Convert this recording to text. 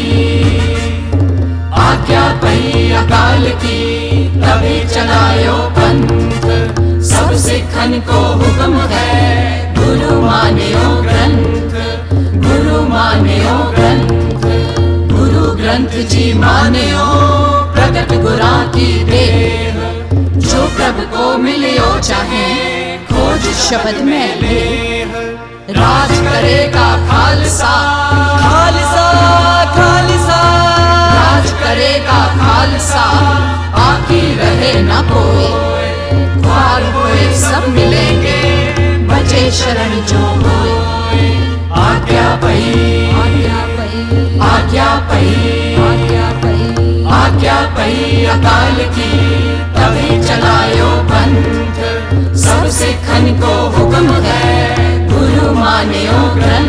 आज्ञा पई अकाल की तभी चलायो पंथ। सब सिखन को हुक्म है गुरु मान्यो ग्रंथ, गुरु मान्यो ग्रंथ। गुरु ग्रंथ जी मान्यो प्रकट गुरा की देह। जो प्रभु को मिलियो चाहे खोज शब्द में लेह। राज करेगा खालसा, खालसा खालसा। राज करेगा खालसा, बाकी रहे न कोई। द्वार होए सब मिलेंगे, बचे शरण जो होए। आज्ञा पई, आज्ञा पई, आज्ञा पई, आज्ञा पई, आज्ञा पई अकाल की तभी चलायो पंथ। सब सिखन को हुक्म है गुरु मान्यो ग्रंथ।